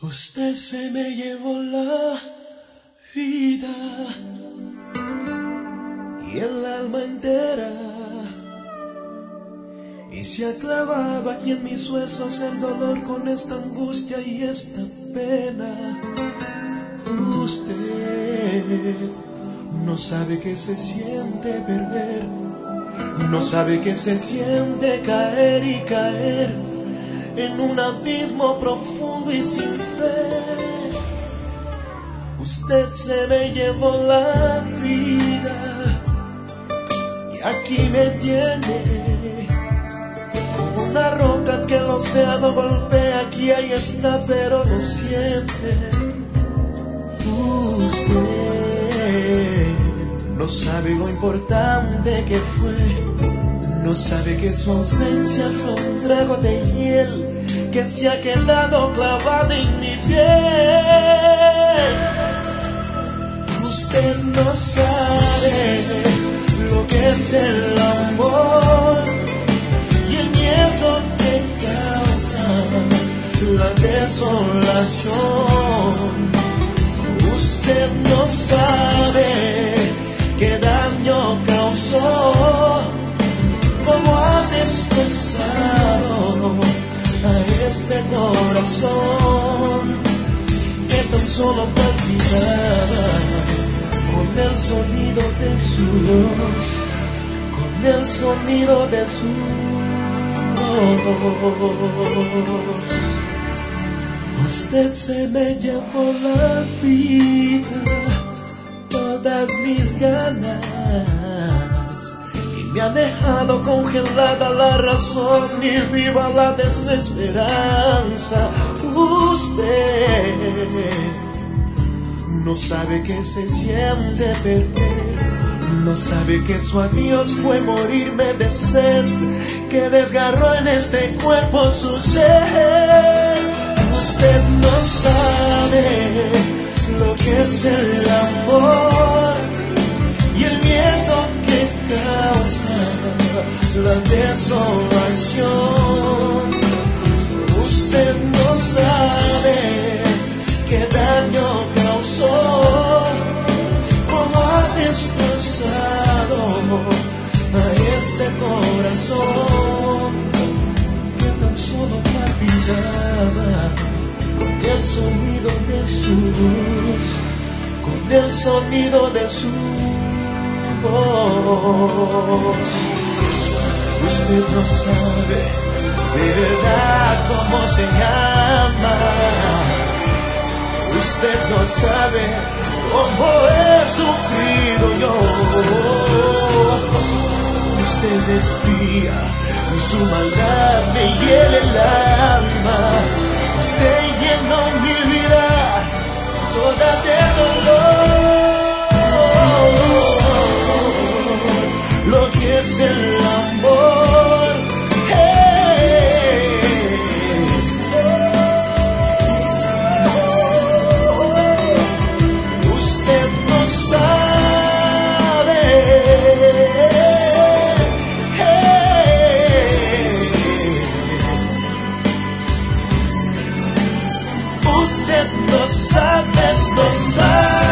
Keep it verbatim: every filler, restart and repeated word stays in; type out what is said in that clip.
Usted se me llevó la vida y el alma entera, y se ha clavado aquí en mis huesos el dolor con esta angustia y esta pena. Usted no sabe que se siente perder, no sabe que se siente caer y caer en un abismo profundo y sin fe. Usted se me llevó la vida y aquí me tiene como una roca que el océano golpea. Aquí ahí está, pero no siente. Usted no sabe lo importante que fue, no sabe que su ausencia fue un trago de hiel que se ha quedado clavado en mi piel. Usted no sabe lo que es el amor y el miedo que causa la desolación. Usted no sabe qué daño causó, cómo ha destrozado a este corazón que tan solo palpitaba con el sonido de su voz, con el sonido de su voz. Usted se me llevó la vida, todas mis ganas, me ha dejado congelada la razón y viva la desesperanza. Usted no sabe que se siente perder, no sabe que su adiós fue morirme de sed, que desgarró en este cuerpo su ser. Usted no sabe lo que es el amor y el miedo que causa la desolación. Usted no sabe qué daño causó, cómo ha destrozado a este corazón que tan solo palpitaba con el sonido de su voz, con el sonido de su voz. Usted no sabe de verdad cómo se llama, usted no sabe cómo he sufrido yo. Usted es fría y su maldad me hiela el alma. Usted llenó mi vida toda de dolor. Lo que es el amor es, usted no sabe, usted no sabe, no sabe.